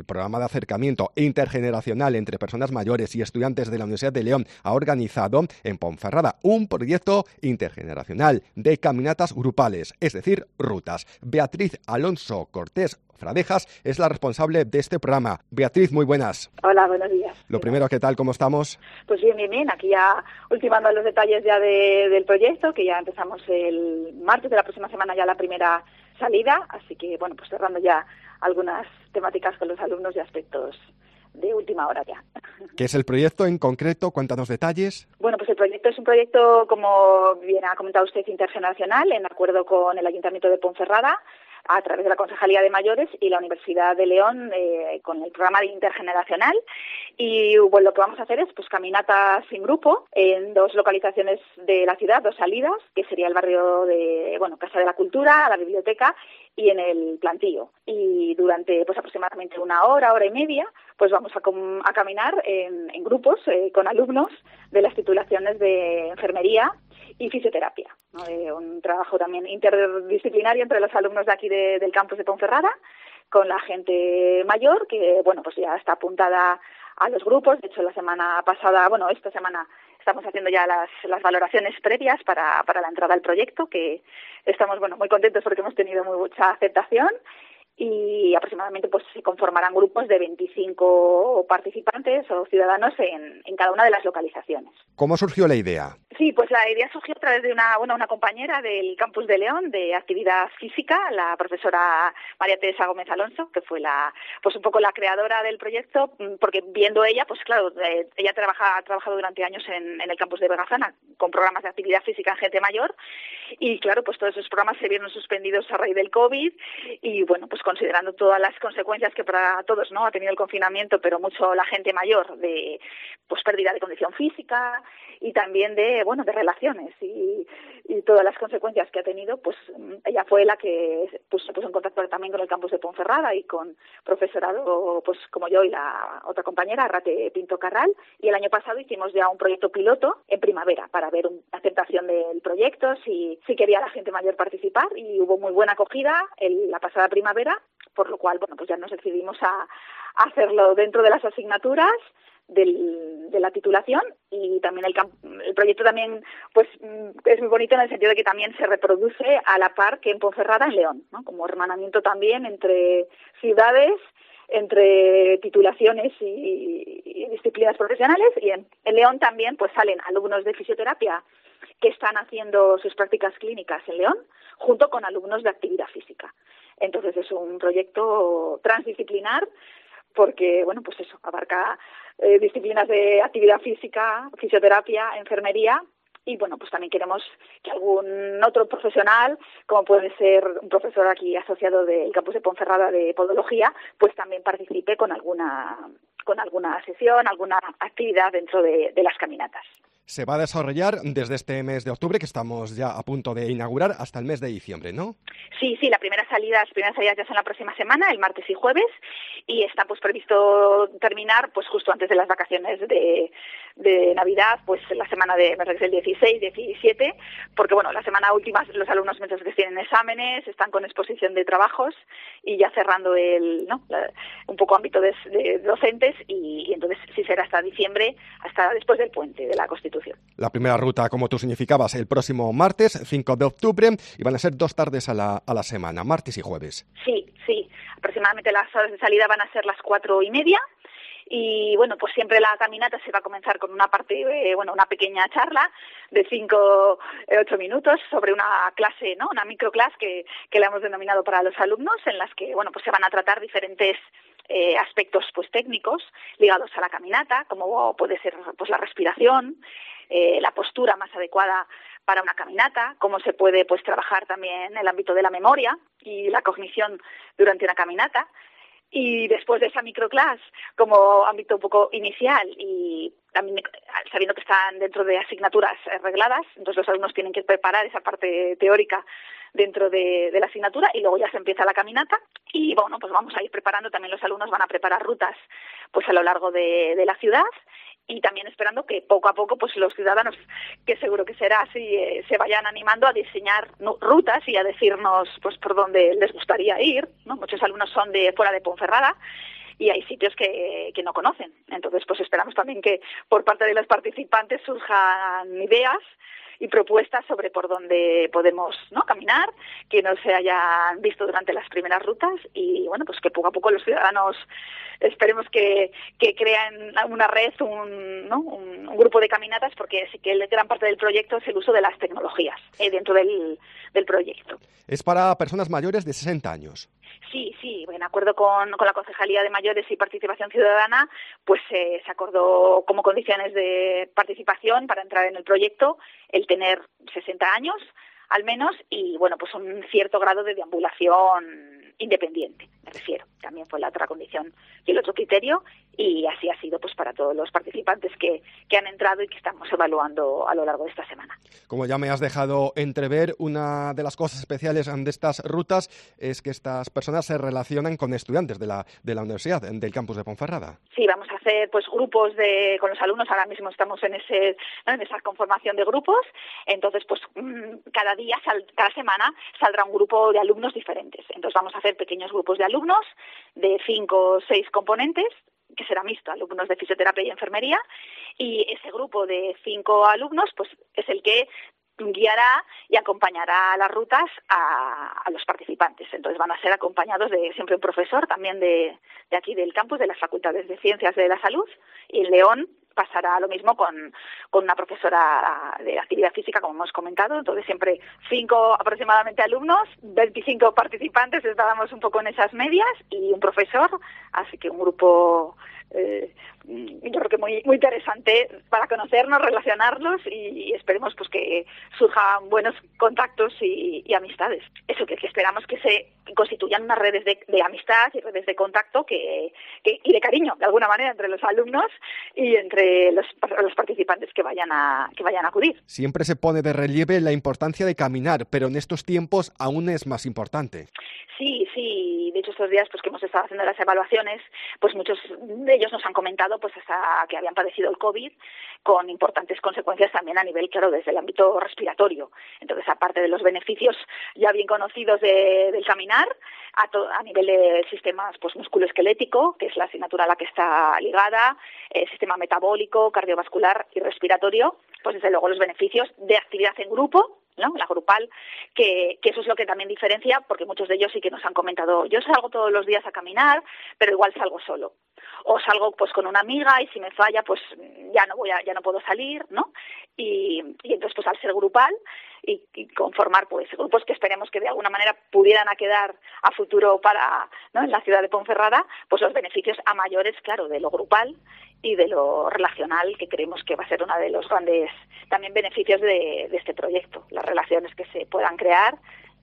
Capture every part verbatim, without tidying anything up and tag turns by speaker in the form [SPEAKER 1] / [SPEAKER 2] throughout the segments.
[SPEAKER 1] el programa de acercamiento intergeneracional entre personas mayores y estudiantes de la Universidad de León ha organizado en Ponferrada un proyecto intergeneracional de caminatas grupales, es decir, rutas. Beatriz Alonso Cortés Fradejas es la responsable de este programa. Beatriz, muy buenas.
[SPEAKER 2] Hola, buenos días.
[SPEAKER 1] Lo primero, ¿qué tal? ¿Cómo estamos?
[SPEAKER 2] Pues bien, bien, bien. Aquí ya ultimando los detalles ya de, del proyecto, que ya empezamos el martes de la próxima semana ya la primera salida, así que, bueno, pues cerrando ya algunas temáticas con los alumnos y aspectos de última hora ya.
[SPEAKER 1] ¿Qué es el proyecto en concreto? Cuéntanos detalles.
[SPEAKER 2] Bueno, pues el proyecto es un proyecto, como bien ha comentado usted, intergeneracional, en acuerdo con el Ayuntamiento de Ponferrada, a través de la Concejalía de Mayores y la Universidad de León, eh, con el programa de intergeneracional. Y bueno, lo que vamos a hacer es pues caminatas en grupo en dos localizaciones de la ciudad, dos salidas, que sería el barrio de, bueno, Casa de la Cultura, la biblioteca y en el Plantío. Y durante pues aproximadamente una hora, hora y media, pues vamos a, com- a caminar en, en grupos eh, con alumnos de las titulaciones de enfermería y fisioterapia, ¿no? Eh, un trabajo también interdisciplinario entre los alumnos de aquí de, del campus de Ponferrada, con la gente mayor, que bueno, pues ya está apuntada a los grupos. De hecho, la semana pasada, bueno, esta semana estamos haciendo ya las, las valoraciones previas para, para la entrada al proyecto, que estamos, bueno, muy contentos porque hemos tenido muy mucha aceptación. Y aproximadamente pues se conformarán grupos de veinticinco participantes o ciudadanos en, en cada una de las localizaciones.
[SPEAKER 1] ¿Cómo surgió la idea?
[SPEAKER 2] Sí, pues la idea surgió a través de una, bueno, una compañera del campus de León de actividad física, la profesora María Teresa Gómez Alonso, que fue la, pues un poco la creadora del proyecto, porque viendo ella, pues claro, eh, ella trabaja, ha trabajado durante años en, en el campus de Vegazana con programas de actividad física en gente mayor, y claro, pues todos esos programas se vieron suspendidos a raíz del COVID, y bueno, pues considerando todas las consecuencias que para todos, ¿no?, ha tenido el confinamiento, pero mucho la gente mayor, de pues pérdida de condición física y también de, bueno, de relaciones y, y todas las consecuencias que ha tenido, pues ella fue la que pues, se puso en contacto también con el campus de Ponferrada y con profesorado, pues como yo y la otra compañera, Rate Pinto Carral, y el año pasado hicimos ya un proyecto piloto en primavera para ver una aceptación del proyecto, si, si quería la gente mayor participar, y hubo muy buena acogida en la pasada primavera, por lo cual, bueno, pues ya nos decidimos a, a hacerlo dentro de las asignaturas del, de la titulación, y también el, el proyecto también pues es muy bonito en el sentido de que también se reproduce a la par que en Ponferrada, en León, ¿no?, como hermanamiento también entre ciudades, entre titulaciones y, y disciplinas profesionales, y en, en León también pues salen alumnos de fisioterapia que están haciendo sus prácticas clínicas en León, junto con alumnos de actividad física. Entonces es un proyecto transdisciplinar porque, bueno, pues eso, abarca eh, disciplinas de actividad física, fisioterapia, enfermería, y bueno, pues también queremos que algún otro profesional, como puede ser un profesor aquí asociado del campus de Ponferrada de podología, pues también participe con alguna con alguna sesión, alguna actividad dentro de, de las caminatas.
[SPEAKER 1] Se va a desarrollar desde este mes de octubre, que estamos ya a punto de inaugurar, hasta el mes de diciembre, ¿no?
[SPEAKER 2] Sí, sí, la primera salida, las primeras salidas ya son la próxima semana, el martes y jueves, y está pues previsto terminar pues justo antes de las vacaciones de, de Navidad, pues la semana de, me parece que es el dieciséis, diecisiete, porque bueno, la semana última los alumnos mientras que tienen exámenes, están con exposición de trabajos y ya cerrando el, ¿no?, la, un poco ámbito de, de docentes, y, y entonces sí será hasta diciembre, hasta después del puente de la Constitución.
[SPEAKER 1] La primera ruta, como tú significabas, el próximo martes, cinco de octubre, y van a ser dos tardes a la, a la semana, martes y jueves.
[SPEAKER 2] Sí, sí, aproximadamente las horas de salida van a ser las cuatro y media, y bueno, pues siempre la caminata se va a comenzar con una parte, eh, bueno, una pequeña charla de cinco, eh, ocho minutos sobre una clase, ¿no?, una microclase que, que la hemos denominado para los alumnos, en las que, bueno, pues se van a tratar diferentes Eh, aspectos pues técnicos ligados a la caminata, como puede ser pues la respiración, eh, la postura más adecuada para una caminata, cómo se puede pues trabajar también el ámbito de la memoria y la cognición durante una caminata. Y después de esa microclase, como ámbito un poco inicial y también sabiendo que están dentro de asignaturas regladas, entonces los alumnos tienen que preparar esa parte teórica dentro de, de la asignatura, y luego ya se empieza la caminata, y bueno, pues vamos a ir preparando, también los alumnos van a preparar rutas pues a lo largo de, de la ciudad, y también esperando que poco a poco pues los ciudadanos, que seguro que será así, eh, se vayan animando a diseñar no, rutas y a decirnos pues por dónde les gustaría ir, ¿no? Muchos alumnos son de fuera de Ponferrada, y hay sitios que, que no conocen. Entonces, pues esperamos también que por parte de los participantes surjan ideas y propuestas sobre por dónde podemos, ¿no?, caminar, que no se hayan visto durante las primeras rutas y, bueno, pues que poco a poco los ciudadanos esperemos que, que crean una red, un, ¿no?, un, un grupo de caminatas, porque sí que el, gran parte del proyecto es el uso de las tecnologías eh, dentro del, del proyecto.
[SPEAKER 1] Es para personas mayores de sesenta años.
[SPEAKER 2] Sí, sí, en acuerdo con, con la Concejalía de Mayores y Participación Ciudadana, pues eh, se acordó como condiciones de participación para entrar en el proyecto el tener sesenta años al menos y, bueno, pues un cierto grado de deambulación independiente, me refiero. También fue la otra condición y el otro criterio, y así ha sido pues para todos los participantes que, que han entrado y que estamos evaluando a lo largo de esta semana.
[SPEAKER 1] Como ya me has dejado entrever, una de las cosas especiales de estas rutas es que estas personas se relacionan con estudiantes de la, de la universidad, del campus de Ponferrada.
[SPEAKER 2] Sí, vamos a hacer pues grupos de con los alumnos, ahora mismo estamos en ese, ¿no?, en esa conformación de grupos, entonces pues cada día, sal, cada semana saldrá un grupo de alumnos diferentes. Entonces vamos a hacer pequeños grupos de alumnos de cinco o seis componentes, que será mixto, alumnos de fisioterapia y enfermería, y ese grupo de cinco alumnos pues es el que guiará y acompañará a las rutas a, a los participantes. Entonces van a ser acompañados de siempre un profesor, también de, de aquí del campus, de las Facultades de Ciencias de la Salud, y en León pasará lo mismo con, con una profesora de actividad física, como hemos comentado. Entonces siempre cinco aproximadamente alumnos, veinticinco participantes, estábamos un poco en esas medias, y un profesor, así que un grupo eh, yo creo que muy muy interesante para conocernos, relacionarnos y esperemos pues que surjan buenos contactos y, y amistades. Eso que, que esperamos que se constituyan unas redes de, de amistad y redes de contacto que, que y de cariño de alguna manera entre los alumnos y entre los, los participantes que vayan a que vayan a acudir.
[SPEAKER 1] Siempre se pone de relieve la importancia de caminar, pero en estos tiempos aún es más importante.
[SPEAKER 2] Sí, sí, de hecho estos días pues que hemos estado haciendo las evaluaciones, pues muchos de ellos nos han comentado pues hasta que habían padecido el COVID, con importantes consecuencias también a nivel, claro, desde el ámbito respiratorio. Entonces, aparte de los beneficios ya bien conocidos de, del caminar, a, to, a nivel de sistemas pues musculoesquelético, que es la asignatura a la que está ligada, eh, sistema metabólico, cardiovascular y respiratorio, pues desde luego los beneficios de actividad en grupo, ¿no?, la grupal, que, que eso es lo que también diferencia, porque muchos de ellos sí que nos han comentado, yo salgo todos los días a caminar, pero igual salgo solo, o salgo pues con una amiga y si me falla pues ya no voy a, ya no puedo salir, ¿no? Y, y entonces pues al ser grupal y, y conformar pues grupos que esperemos que de alguna manera pudieran a quedar a futuro para, ¿no?, en la ciudad de Ponferrada, pues los beneficios a mayores, claro, de lo grupal y de lo relacional, que creemos que va a ser uno de los grandes también beneficios de, de este proyecto, las relaciones que se puedan crear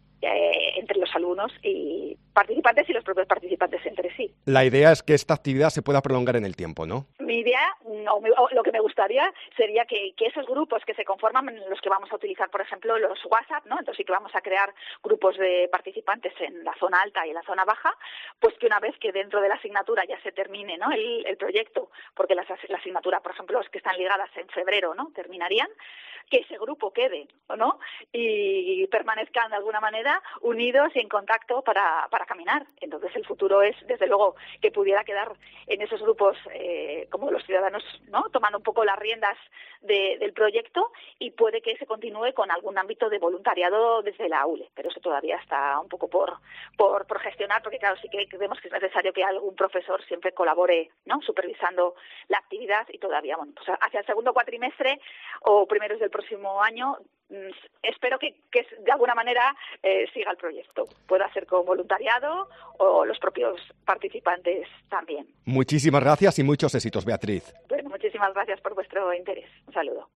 [SPEAKER 2] eh, entre los alumnos y participantes y los propios participantes entre sí.
[SPEAKER 1] La idea es que esta actividad se pueda prolongar en el tiempo, ¿no?
[SPEAKER 2] Mi idea, no, lo que me gustaría sería que, que esos grupos que se conforman, en los que vamos a utilizar, por ejemplo, los WhatsApp, ¿no? Entonces sí que vamos a crear grupos de participantes en la zona alta y en la zona baja, pues que una vez que dentro de la asignatura ya se termine, ¿no?, el, el proyecto, porque las, la asignatura, por ejemplo, los que están ligadas en febrero, ¿no?, terminarían, que ese grupo quede, ¿no?, y permanezcan de alguna manera unidos y en contacto para, para caminar. Entonces el futuro es, desde luego, que pudiera quedar en esos grupos eh, como los ciudadanos, ¿no?, tomando un poco las riendas de, del proyecto, y puede que se continúe con algún ámbito de voluntariado desde la A U L E, pero eso todavía está un poco por, por, por gestionar, porque claro, sí que creemos que es necesario que algún profesor siempre colabore, ¿no?, supervisando la actividad, y todavía, bueno, pues hacia el segundo cuatrimestre o primeros del próximo año espero que, que de alguna manera eh, siga el proyecto. Pueda ser con voluntariado o los propios participantes también.
[SPEAKER 1] Muchísimas gracias y muchos éxitos, Beatriz.
[SPEAKER 2] Bueno, muchísimas gracias por vuestro interés. Un saludo.